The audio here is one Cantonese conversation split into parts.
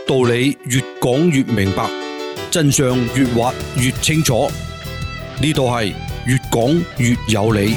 道理越講越明白，真相越挖越清楚。呢度係越講越有理。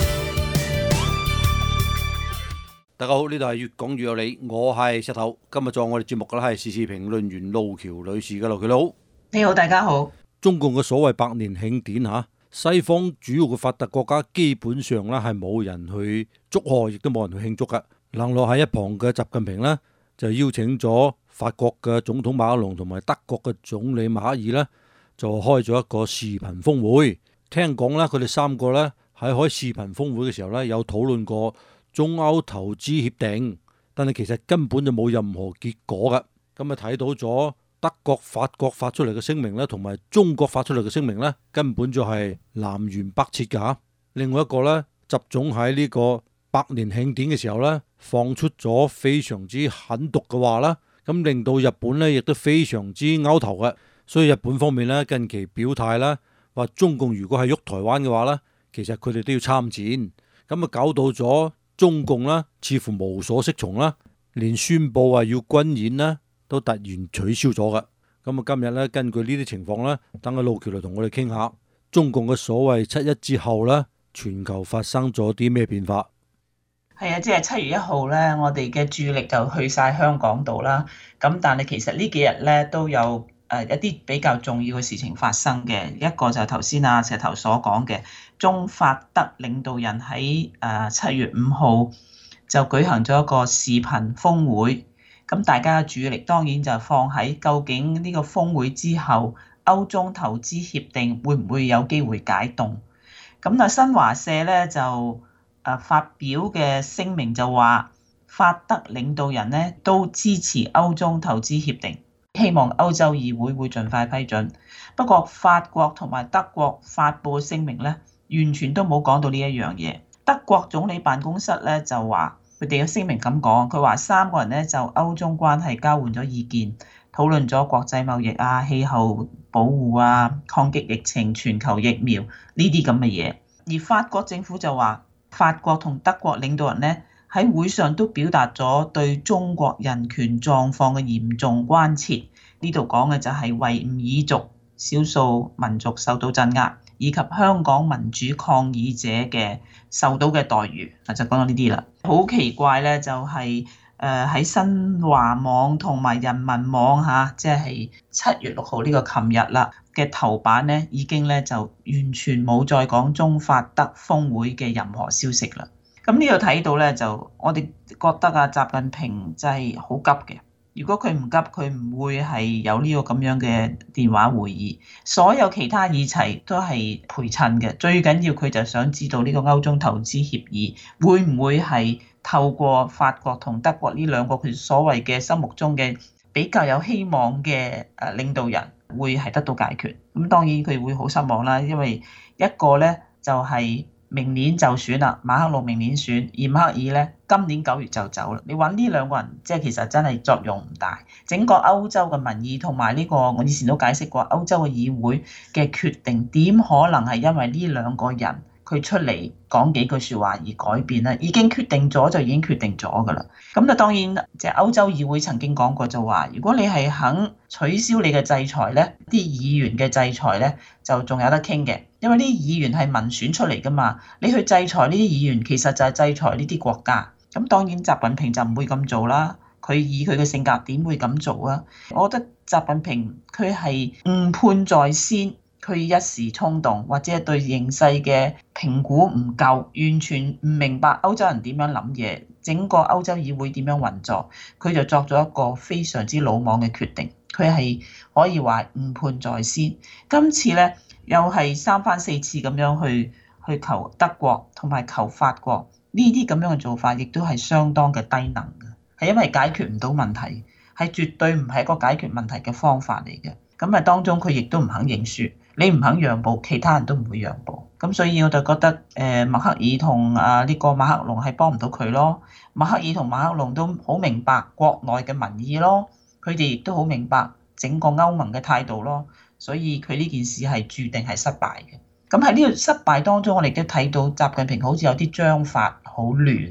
大家好，呢度係越講越有理，我係石頭。今日做我哋節目嘅係時事評論員路橋女士嘅。路橋你好。 你好，大家好。 中共嘅所謂百年慶典西方主要嘅發達國家基本上咧係冇人去祝賀，亦都冇人去慶祝嘅。冷落喺一旁嘅習近平呢，就邀請咗法國嘅總統馬克龍同埋德國嘅總理默克爾呢，就開咗一個視頻峰會。聽講咧，佢哋三個咧喺開視頻峰會嘅時候咧，有討論過中歐投資協定，但係其實根本就冇任何結果嘅。咁啊睇到咗德國、法國發出嚟嘅聲明咧，同埋中國發出嚟嘅聲明咧，根本就係南轅北轍㗎。另外一個咧，習總喺呢個百年慶典嘅時候咧，放出咗非常之狠毒嘅話啦，咁令到日本咧亦都非常之拗頭嘅。所以日本方面咧近期表態啦，話中共如果係喐台灣嘅話咧，其實佢哋都要參戰。咁啊搞到咗中共啦，似乎無所適從啦，連宣佈話要軍演啦，都突然取消咗嘅。咁啊今日咧根據呢啲情況咧，等阿路橋嚟同我哋傾下中共嘅所謂七一之後咧，全球發生咗啲咩變化？ 係啊，即係7月1號咧，我哋嘅注意力就去晒香港度啦。咁但係其實呢幾日咧都有一啲比較重要嘅事情發生嘅。一個就係頭先阿石頭所講嘅，中法德領導人喺7月5號就舉行咗一個視頻峰會。咁大家嘅注意力當然就放喺究竟呢個峰會之後，歐中投資協定會唔會有機會解凍？咁新華社咧就發表嘅聲明就話，法德領導人咧都支持歐中投資協定，希望歐洲議會會盡快批准。不過法國同埋德國發布嘅聲明咧，完全都冇講到呢一樣嘢。德國總理辦公室咧就話，佢哋嘅聲明咁講，佢話三個人咧就歐中關係交換咗意見，討論咗國際貿易啊、氣候保護啊、抗擊疫情、全球疫苗呢啲咁嘅嘢。而法國政府就話，法國同德國領導人咧喺會上都表達咗對中國人權狀況嘅嚴重關切。呢度講嘅就係維吾爾族少數民族受到鎮壓，以及香港民主抗議者嘅受到嘅待遇。就講到呢啲啦。好奇怪咧，就係喺新華網同埋人民網即係7月6號呢個琴日啦嘅頭版咧，已經咧就完全冇再講中法德峰會嘅任何消息啦。咁呢度睇到咧，就我哋覺得習近平真係好急嘅。如果佢唔急，佢唔會係有呢個咁樣嘅電話會議。所有其他議題都係陪襯嘅，最緊要佢就想知道呢個歐中投資協議會唔會係透過法國同德國呢兩個佢所謂嘅心目中嘅比較有希望嘅領導人會係得到解決。咁當然佢會好失望啦，因為一個咧就係明年就選啦，馬克龍明年選，而默克爾咧今年9月就走啦。你揾呢兩個人，即係其實真係作用唔大。整個歐洲嘅民意同埋呢個我以前都解釋過，歐洲嘅議會嘅決定點可能係因為呢兩個人佢出嚟講幾句説話而改變咧？已經決定咗就已經決定咗㗎啦。咁就當然，即係歐洲議會曾經講過就話，如果你係肯取消你嘅制裁咧，啲議員嘅制裁咧就仲有得傾嘅，因為呢啲議員係民選出嚟㗎嘛。你去制裁呢啲議員，其實就係制裁呢啲國家。咁當然習近平就唔會咁做啦。佢以佢嘅性格點會咁做啊？我覺得習近平佢係誤判在先。佢一時衝動，或者係對形勢嘅評估唔夠，完全唔明白歐洲人點樣諗嘢，整個歐洲議會點樣運作，佢就作咗一個非常之魯莽嘅決定。佢係可以話誤判在先。今次咧又係三番四次咁樣去求德國同埋求法國，呢啲咁樣嘅做法，亦都係相當嘅低能嘅，係因為解決唔到問題，係絕對唔係一個解決問題嘅方法嚟嘅。咁當中佢亦都唔肯認輸。你唔肯讓步，其他人都唔會讓步。咁所以我就覺得默克爾同呢個馬克龍係幫唔到佢咯。默克爾同馬克龍都好明白國內嘅民意咯，佢哋亦都好明白整個歐盟嘅態度咯。所以佢呢件事係注定係失敗嘅。咁喺呢個失敗當中，我哋都睇到習近平好似有啲章法好亂，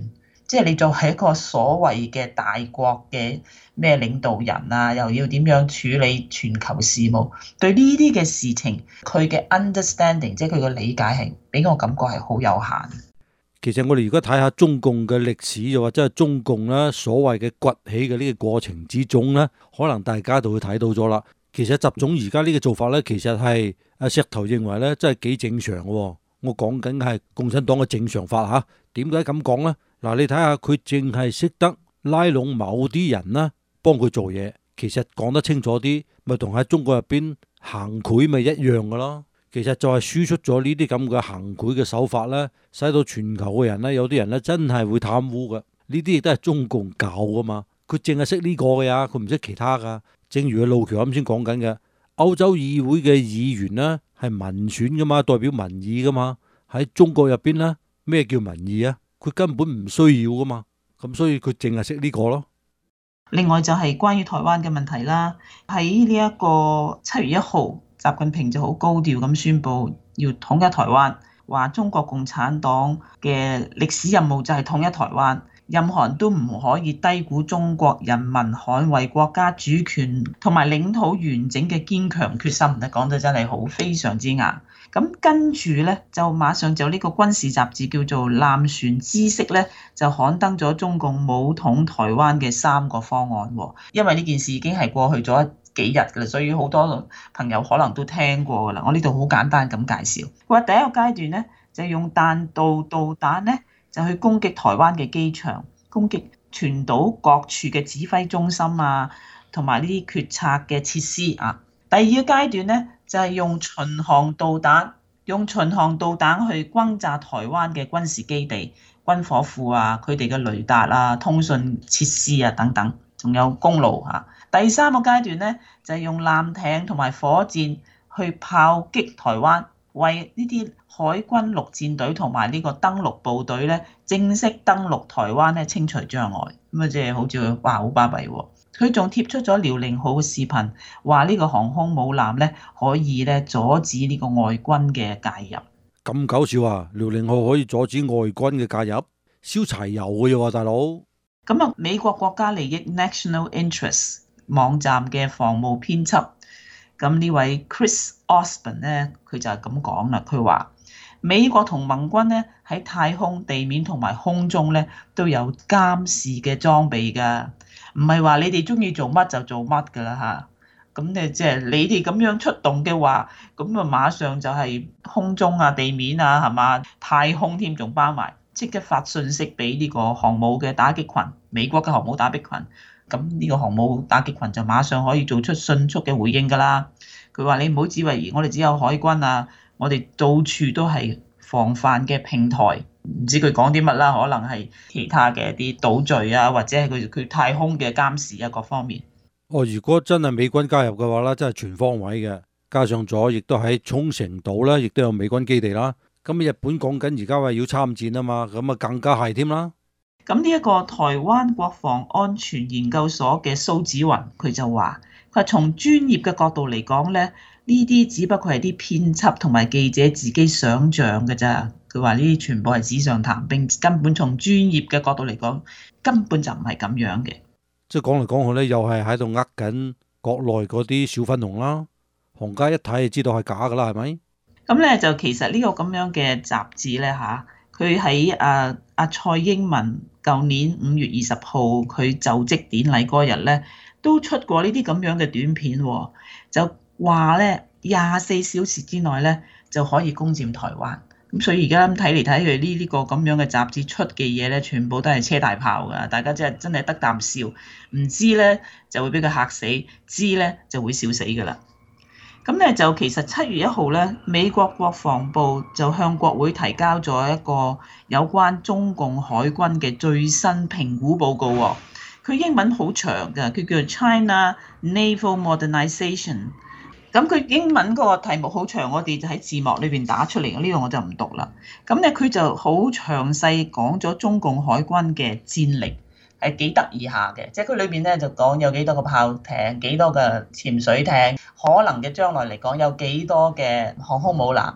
即係你作為一個所謂嘅大國嘅咩領導人啊，又要點樣處理全球事務？對呢啲嘅事情，佢嘅 understanding，即係佢嘅理解係俾我感覺係好有限。 其實我哋如果睇下中共嘅歷史，又或者係中共咧所謂嘅崛起嘅呢個過程之中咧，可能大家就會睇到咗啦。其實習總而家呢個做法咧，其實係阿石頭認為咧，真係幾正常嘅。我講緊係共產黨嘅正常法嚇。點解咁講呢？嗱，你睇下佢淨係識得拉攏某啲人啦，幫佢做嘢。其實講得清楚啲，咪同喺中國入邊行賄咪一樣嘅咯。其實就係輸出咗呢啲咁嘅行賄嘅手法咧，使到全球嘅人咧，有啲人咧真係會貪污嘅。呢啲亦都係中共教噶嘛，佢淨係識呢個嘅呀，佢唔識其他噶。正如阿路橋啱先講緊嘅，歐洲議會嘅議員呢係民選噶嘛，代表民意噶嘛。喺中國入邊呢，咩叫民意啊？佢根本唔需要噶嘛，咁所以佢淨係識呢個咯。 另外就係關於台灣嘅問題啦，喺呢一個7月1號，習近平就好高調咁宣布要統一台灣，話中國共產黨嘅歷史任務就係統一台灣，任何人都唔可以低估中國人民捍衛國家主權同埋領土完整嘅堅強決心。講得真係好，非常之硬。咁跟住咧，就馬上就呢個軍事雜誌叫做《艦船知識》咧，就刊登咗中共武統台灣嘅3個方案。因為呢件事已經係過去咗幾日㗎啦，所以好多朋友可能都聽過㗎啦。我呢度好簡單咁介紹。佢話第一個階段咧，就用彈道導彈咧，就去攻擊台灣嘅機場，攻擊全島各處嘅指揮中心啊，同埋呢啲決策嘅設施啊。第二個階段咧，就係用巡航導彈去轟炸台灣嘅軍事基地、軍火庫啊、佢哋嘅雷達啊、通訊設施啊等等，仲有公路啊。第三個階段咧，就係用艦艇同埋火箭去炮擊台灣，為呢啲海軍陸戰隊同埋呢個登陸部隊咧正式登陸台灣咧清除障礙。咁啊，即係好似話好巴閉喎。佢仲貼出咗遼寧號嘅視頻，話呢個航空母艦咧可以咧阻止呢個外軍嘅介入。 咁搞笑啊！遼寧號可以阻止外軍嘅介入，燒柴油嘅啫喎，大佬。 咁啊，美國國家利益 National Interest 網站嘅防務編輯，咁呢位 Chris Osborne 咧，佢就係咁講啦。佢話美國同盟軍咧喺太空、地面同埋空中咧都有監視嘅裝備㗎。唔係話你哋中意做乜就做乜㗎啦嚇，咁你即係你哋咁樣出動嘅話，咁啊馬上就係空中啊、地面啊，係嘛？太空添仲包埋，即刻發信息俾呢個航母嘅打擊群，美國嘅航母打擊群，咁呢個航母打擊群就馬上可以做出迅速嘅回應㗎啦。佢話你唔好以為我哋只有海軍啊，我哋到處都係防範嘅平台。唔知佢講啲乜啦，可能係其他嘅一啲島嶼啊，或者係佢太空嘅監視啊，各方面。 如果真係美軍加入嘅話咧，真係全方位嘅，加上咗亦都喺沖繩島咧，亦都有美軍基地啦。咁日本講緊而家話要參戰啊嘛，咁啊更加係添啦。 咁呢一個台灣國防安全研究所嘅蘇紫雲，佢就話：佢話從專業嘅角度嚟講咧，呢啲只不過係啲編輯同埋記者自己想像嘅咋。佢話呢啲全部係紙上談兵，根本從專業嘅角度嚟講，根本就唔係咁樣嘅。 即係講嚟講去咧，又係喺度呃緊國內嗰啲小粉紅啦。行家一睇就知道係假㗎啦，係咪？ 咁咧就其實呢個咁樣嘅雜誌咧嚇，佢喺蔡英文舊年5月20號佢就職典禮嗰日咧，都出過呢啲咁樣嘅短片喎，就話咧24小時之內咧就可以攻佔台灣。咁所以而家睇嚟睇去呢個咁樣嘅雜誌出嘅嘢咧，全部都係車大炮㗎，大家真係得啖笑，唔知咧就會俾佢嚇死，知咧就會笑死㗎啦。咁咧就其實7月1號咧，美國國防部就向國會提交咗一個有關中共海軍嘅最新評估報告喎。佢英文好長㗎，佢叫做 China Naval Modernization。咁佢英文嗰個題目好長，我哋就喺字幕裏邊打出嚟，呢個我就唔讀啦。咁咧佢就好詳細講咗中共海軍嘅戰力係幾得意下嘅，即係佢裏邊咧就講有幾多個炮艇、幾多個潛水艇，可能嘅將來嚟講有幾多嘅航空母艦，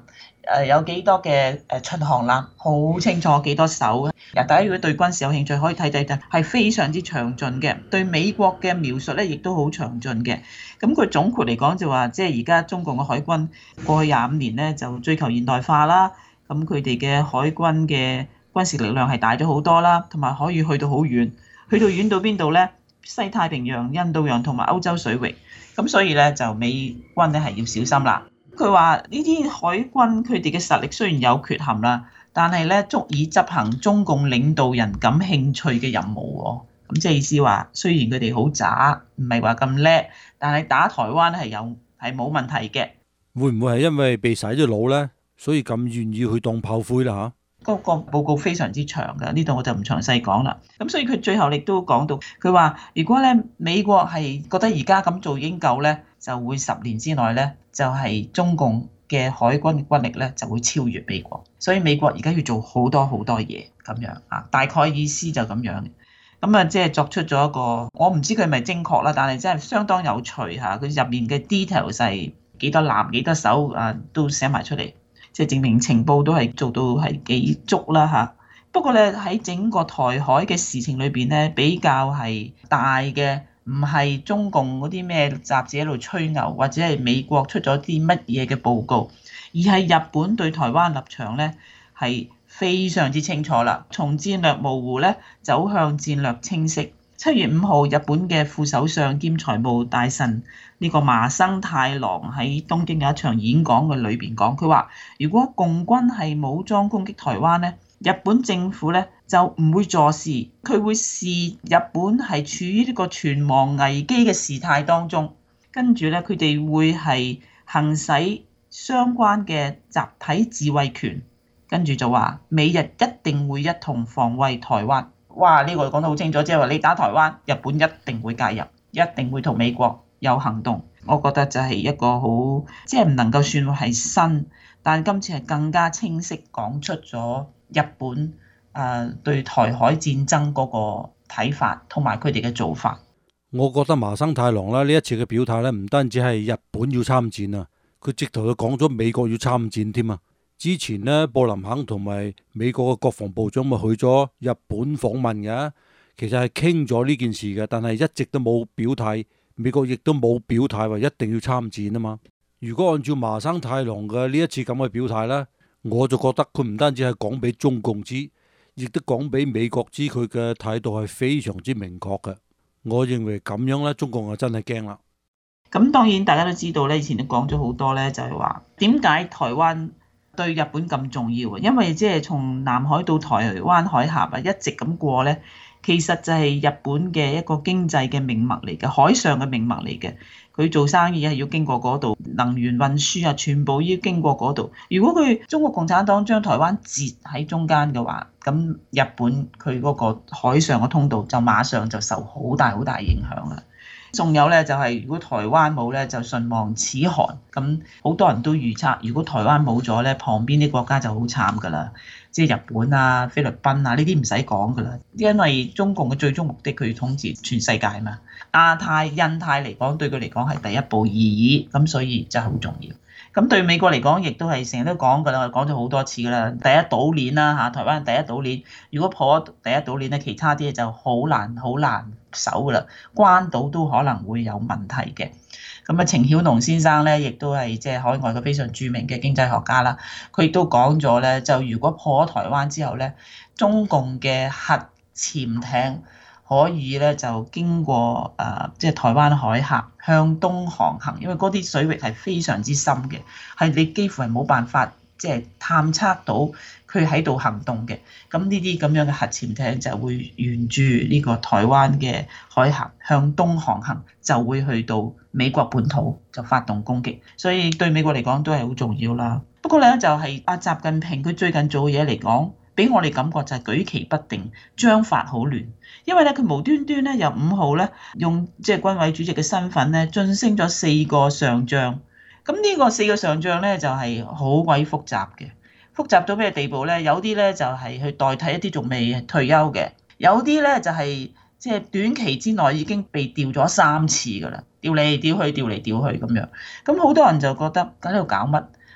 有幾多嘅巡航艦，好清楚幾多艘。大家如果對軍事有興趣，可以睇睇，係非常之詳盡嘅。對美國嘅描述咧，亦都好詳盡嘅。咁佢總括嚟講就話，即係而家中共嘅海軍過去25年咧就追求現代化啦。咁佢哋嘅海軍嘅軍事力量係大咗好多啦，同埋可以去到好遠，去到遠到邊度咧？西太平洋、印度洋同埋歐洲水域。咁所以咧就美軍咧係要小心啦。佢話呢啲海軍佢哋嘅實力雖然有缺陷啦，但係咧足以執行中共領導人感興趣嘅任務喎。咁即係意思話，雖然佢哋好渣，唔係話咁叻，但係打台灣係冇問題嘅。 會唔會係因為被洗咗腦呢？所以咁願意去當炮灰啦嚇？ 嗰個報告非常之長㗎，呢度我就唔詳細講啦。咁所以佢最後亦都講到，佢話如果咧美國係覺得而家咁做已經夠咧，就會10年之內咧就係中共嘅海軍嘅軍力咧就會超越美國。所以美國而家要做好多好多嘢咁樣啊，大概意思就咁樣。咁啊，即係作出咗一個，我唔知佢係咪精確啦，但係真係相當有趣嚇。佢入面嘅 detail 係幾多艦幾多艘啊，都寫埋出嚟。即係證明情報都係做到係幾足啦嚇。不過咧喺整個台海嘅事情裏邊咧，比較係大嘅，唔係中共嗰啲咩雜誌喺度吹牛，或者係美國出咗啲乜嘢嘅報告，而係日本對台灣立場咧係非常之清楚啦。從戰略模糊咧走向戰略清晰。7月5號，日本嘅副首相兼財務大臣呢個麻生太郎喺東京有一場演講嘅裏邊講，佢話如果共軍係武裝攻擊台灣咧，日本政府咧就唔會坐視，佢會視日本係處於呢個存亡危機嘅事態當中，跟住咧佢哋會係行使相關嘅集體自衛權，跟住就話美日一定會一同防衛台灣。哇！呢個講得好清楚，即係話你打台灣，日本一定會介入，一定會同美國有行動。我覺得就係一個好，即係唔能夠算係新，但今次係更加清晰講出咗日本對台海戰爭嗰個睇法同埋佢哋嘅做法。 我覺得麻生太郎呢一次嘅表態呢，唔單止係日本要參戰啊，佢直頭佢講咗美國要參戰添啊。之前呢，布林肯同埋美國嘅國防部長咪去咗日本訪問嘅，其實係傾咗呢件事嘅，但係一直都冇表態，美國亦都冇表態話一定要參戰啊嘛。如果按照麻生太郎嘅呢一次咁嘅表態呢，我就覺得佢唔單止係講俾中共知，亦都講俾美國知，佢嘅態度係非常之明確嘅。我認為咁樣呢，中共就真係驚啦。 咁當然大家都知道咧，以前都講咗好多咧，就係話點解台灣對日本咁重要啊？因為即係從南海到台灣海峽啊，一直咁過咧，其實就係日本嘅一個經濟嘅命脈嚟嘅，海上嘅命脈嚟嘅。佢做生意係要經過嗰度，能源運輸啊，全部要經過嗰度。如果佢中國共產黨將台灣截喺中間嘅話，咁日本佢嗰個海上嘅通道就馬上就受好大好大影響啦。仲有咧就係如果台灣冇咧，就唇亡齒寒。咁好多人都預測，如果台灣冇咗咧，旁邊啲國家就好慘噶啦，即係日本啊、菲律賓啊呢啲唔使講噶啦，因為中共嘅最終目的佢要統治全世界嘛。亞太、印太嚟講對佢嚟講係第一步而已，咁所以真係好重要。咁對美國嚟講，亦都係成日都講噶啦，講咗好多次噶啦。第一島鏈啦嚇，台灣第一島鏈，如果破咗第一島鏈咧，其他啲嘢就好難守噶啦，關島都可能會有問題嘅。咁啊，程曉農先生咧，亦都係即係海外嘅非常著名嘅經濟學家啦。佢亦都講咗咧，就如果破咗台灣之後咧，中共嘅核潛艇可以咧就經過即係台灣海峽向東航行，因為嗰啲水域係非常之深嘅，係你幾乎係冇辦法即係探測到佢喺度行動嘅。咁呢啲咁樣嘅核潛艇就會沿住呢個台灣嘅海峽向東航行，就會去到美國本土就發動攻擊，所以對美國嚟講都係好重要啦。不過咧就係阿習近平佢最近做嘅嘢嚟講，俾我哋感覺就係舉棋不定，章法好亂。因為咧佢無端端咧由5號咧用即係軍委主席嘅身份咧晉升咗4個上將，咁呢個4個上將咧就係好鬼複雜嘅，複雜到咩地步咧？有啲咧就係去代替一啲仲未退休嘅，有啲咧就係即係短期之內已經被調咗3次㗎啦，調嚟調去咁樣。咁好多人就覺得喺度搞乜？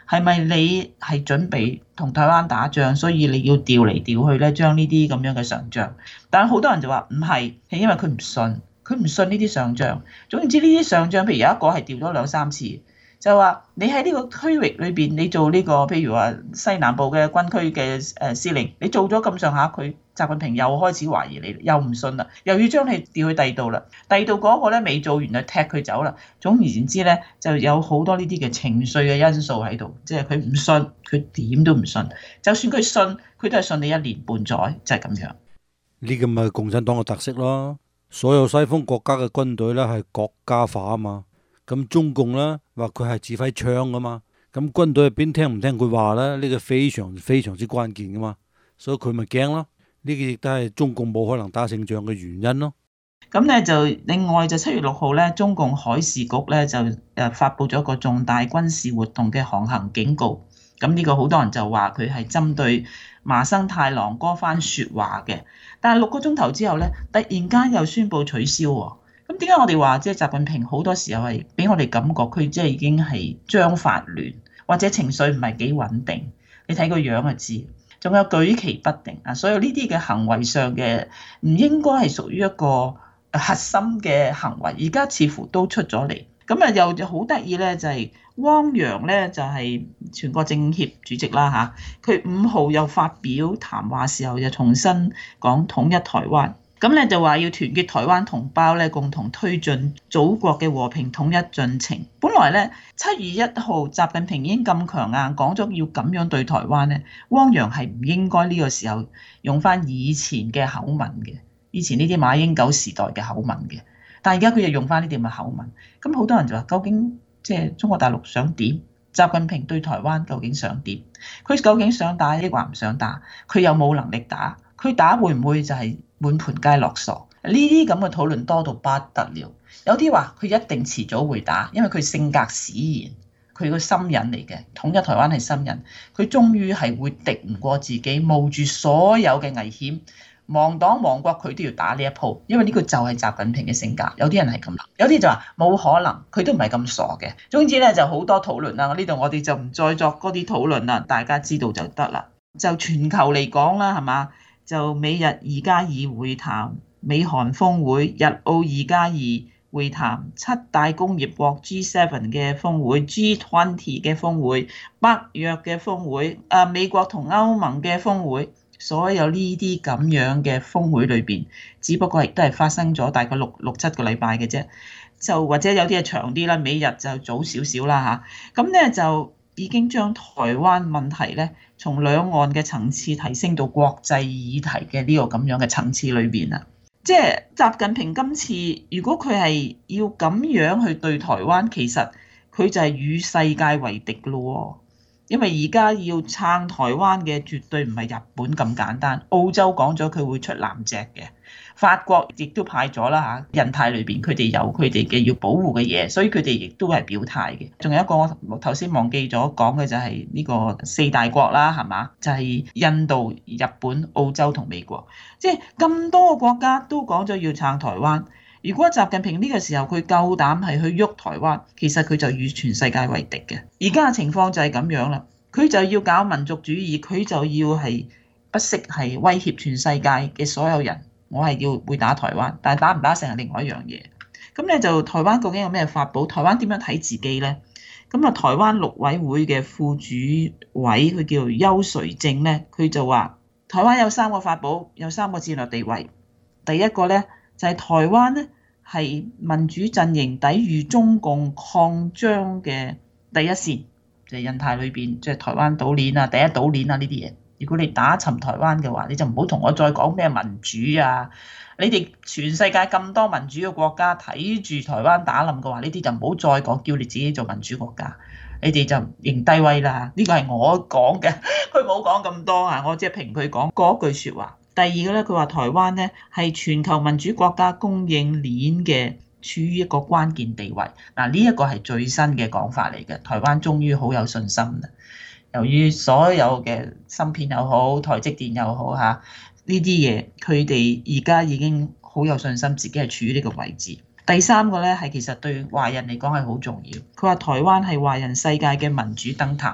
係咪你係準備同台灣打仗，所以你要調嚟調去咧，將呢啲咁樣嘅上將？但係好多人就話唔係，係因為佢唔信，佢唔信呢啲上將。總言之，呢啲上將，譬如有一個係調咗兩三次。就話你喺呢個區域裏邊，你做呢個譬如話西南部嘅軍區嘅司令，你做咗咁上下，佢習近平又開始懷疑你，又唔信啦，又要將你調去第二度啦。第二度嗰個咧未做完就踢佢走啦。總而言之咧，就有好多呢啲嘅情緒嘅因素喺度，即係佢唔信，佢點都唔信。就算佢信，佢都係信你一年半載，就係咁樣。 呢個咪係共產黨嘅特色咯。所有西方國家嘅軍隊咧係國家化啊嘛。咁中共咧話佢係指揮槍噶嘛，咁軍隊入邊聽唔聽佢話咧？呢個非常非常之關鍵噶嘛，所以佢咪驚咯。呢個亦都係中共冇可能打勝仗嘅原因咯。 咁咧就另外就7月6號咧，中共海事局咧就發布咗個重大軍事活動嘅航行警告。咁呢個好多人就話佢係針對麻生太郎嗰番説話嘅，但係6個鐘頭之後咧，突然間又宣布取消喎。咁點解我哋話即係習近平好多時候係俾我哋感覺佢即係已經係章法亂，或者情緒唔係幾穩定？你睇個樣就知，仲有舉棋不定啊！所有呢啲嘅行為上嘅唔應該係屬於一個核心嘅行為，而家似乎都出咗嚟。咁啊又好得意咧，就係汪洋咧就係全國政協主席啦嚇，佢5號又發表談話時候就重新講統一台灣。咁咧就話要團結台灣同胞咧，共同推進祖國嘅和平統一進程。本來咧7月1號習近平已經咁強硬講咗要咁樣對台灣咧，汪洋係唔應該呢個時候用翻以前嘅口吻嘅，以前呢啲馬英九時代嘅口吻嘅。但係而家佢又用翻呢啲咁嘅口吻，咁好多人就話究竟即係中國大陸想點？習近平對台灣究竟想點？佢究竟想打抑或唔想打？佢有冇能力打？佢打會唔會就係滿盤皆落傻？呢啲咁嘅討論多到不得了。有啲話佢一定遲早會打，因為佢性格使然，佢個心癮嚟嘅。統一台灣係心癮，佢終於係會敵唔過自己，冒住所有嘅危險，亡黨亡國佢都要打呢一鋪，因為呢個就係習近平嘅性格。有啲人係咁諗，有啲就話冇可能，佢都唔係咁傻嘅。總之咧就好多討論啦，呢度我哋就唔再作嗰啲討論啦，大家知道就得啦。就全球嚟講啦，係嘛？就美日2+2會談、美韓峰會、日澳2+2會談、7大工業國 G7 嘅峰會、G20 嘅峰會、北約嘅峰會、美國同歐盟嘅峰會，所有呢啲咁樣嘅峰會裏邊，只不過亦都係發生咗大概6、7個禮拜嘅啫，就或者有啲係長啲啦，美日就早少少啦嚇。咁咧就已經將台灣問題咧，從兩岸嘅層次提升到國際議題嘅呢個咁樣嘅層次裏邊啦。即係習近平今次如果佢係要咁樣去對台灣，其實佢就係與世界為敵咯。因為而家要撐台灣嘅絕對唔係日本咁簡單，澳洲講咗佢會出艦隻嘅，法國亦都派咗啦嚇，印太裏邊佢哋有佢哋嘅要保護嘅嘢，所以佢哋亦都係表態嘅。仲有一個我頭先忘記咗講嘅就係呢個4大國啦，係嘛？就係印度、日本、澳洲同美國，即係咁多個國家都講咗要撐台灣。如果習近平呢個時候佢夠膽係去喐台灣，其實佢就與全世界為敵嘅。而家嘅情況就係咁樣啦，佢就要搞民族主義，佢就要係不惜係威脅全世界嘅所有人。我係要會打台灣，但係打唔打成係另外一樣嘢。咁咧就台灣究竟有咩法寶？台灣點樣睇自己咧？咁啊，台灣陸委會嘅副主委佢叫邱垂正咧，佢就話台灣有3個法寶，有3個戰略地位。第一個咧就係台灣咧係民主陣營抵禦中共擴張嘅第一線，就係印太裏邊，即係台灣島鏈啊、第一島鏈啊呢啲嘢。如果你打沉台灣嘅話，你就唔好同我再講咩民主啊！你哋全世界咁多民主嘅國家睇住台灣打冧嘅話，呢啲就唔好再講，叫你自己做民主國家，你哋就認低威啦！呢個係我講嘅，佢冇講咁多啊，我只係憑佢講嗰句説話。第二個咧，佢話台灣咧係全球民主國家供應鏈嘅處於一個關鍵地位。嗱，呢一個係最新嘅講法嚟嘅，台灣終於好有信心啦。由於所有嘅芯片又好，台積電又好嚇，呢啲嘢佢哋而家已經好有信心，自己係處於呢個位置。第3個咧係其實對華人嚟講係好重要。佢話台灣係華人世界嘅民主燈塔。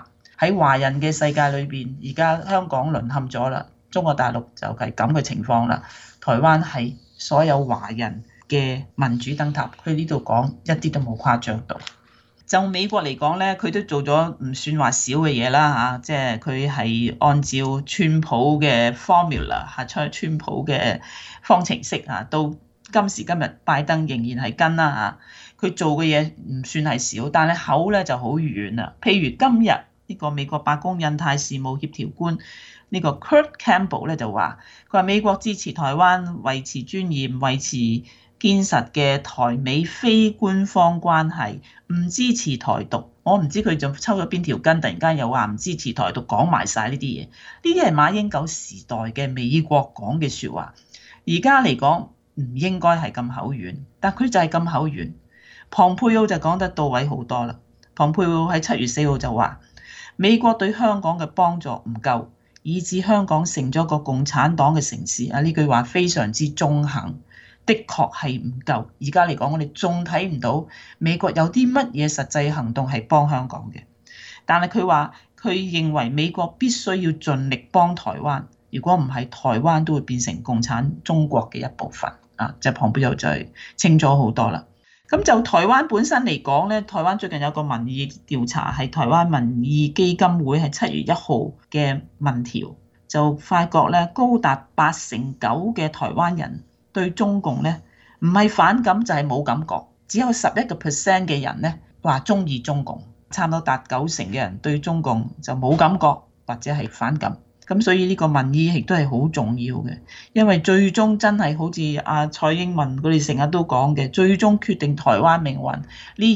喺華人嘅世界裏邊，而家香港淪陷咗啦，中國大陸就係咁嘅情況啦。台灣係所有華人嘅民主燈塔，佢呢度講一啲都冇誇張到。就美國嚟講咧，佢都做咗唔算話少嘅嘢啦嚇，即係佢係按照川普嘅 formula 嚇，川普嘅方程式啊，到今時今日拜登仍然係跟啦嚇。佢做嘅嘢唔算係少，但係口咧就好遠啦。譬如今日呢個美國白宮印太事務協調官呢個 Kurt Campbell 咧就話，佢話美國支持台灣維持尊嚴、維持堅實嘅台美非官方關係，唔支持台獨。我唔知佢仲抽咗邊條筋，突然間又話唔支持台獨，講埋晒呢啲嘢。呢啲係馬英九時代嘅美國講嘅説話，而家嚟講唔應該係咁口軟，但佢就係咁口軟。龐佩奧就講得到位好多啦。龐佩奧喺7月4號就話，美國對香港嘅幫助唔夠，以致香港成咗個共產黨嘅城市。呢句話非常之中肯。的確係唔夠，而家嚟講，我哋仲睇唔到美國有啲乜嘢實際行動係幫香港嘅。但係佢話，佢認為美國必須要盡力幫台灣，如果唔係，台灣都會變成共產中國嘅一部分。即係龐佩奧就係清楚好多啦。咁就台灣本身嚟講咧，台灣最近有個民意調查，係台灣民意基金會係7月1號嘅民調，就發覺咧，高達89%嘅台灣人對中共咧唔係反感就係冇感覺，只有11% 嘅人咧話中意中共，差唔多達90%嘅人對中共就冇感覺或者係反感。咁所以呢個民意亦都係好重要嘅，因為最終真係好似蔡英文佢哋成日都講嘅，最終決定台灣命運呢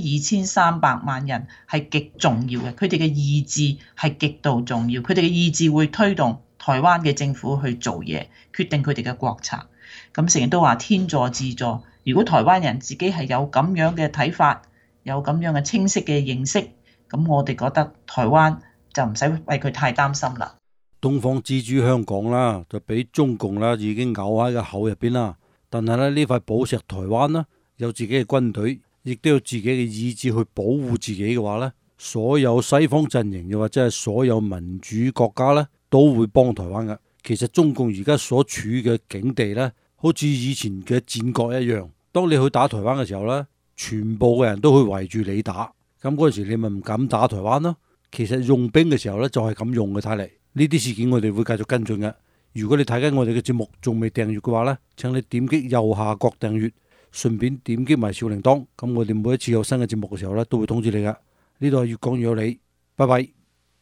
2300萬人係極重要嘅，佢哋嘅意志係極度重要，佢哋嘅意志會推動台灣嘅政府去做嘢，決定佢哋嘅國策。咁成日都話天助自助，如果台灣人自己係有咁樣嘅睇法，有咁樣嘅清晰嘅認識，咁我哋覺得台灣就唔使為佢太擔心啦。 東方之珠香港啦，就俾中共啦已經咬喺個口入邊啦。但係咧呢塊寶石台灣啦，有自己嘅軍隊，亦都有自己嘅意志去保護自己嘅話咧，所有西方陣營又或者係所有民主國家咧，都會幫台灣嘅。其實中共而家所處嘅境地咧，好似以前嘅戰國一樣。當你去打台灣嘅時候咧，全部嘅人都會圍住你打。咁嗰陣時你咪唔敢打台灣咯。其實用兵嘅時候咧就係咁用嘅，睇嚟。呢啲事件我哋會繼續跟進嘅。如果你睇緊我哋嘅節目仲未訂閱嘅話呢，請你點擊右下角訂閱，順便點擊埋小鈴鐺，咁我哋每一次有新嘅節目嘅時候呢，都會通知你噶。呢度係越講越有理，拜拜。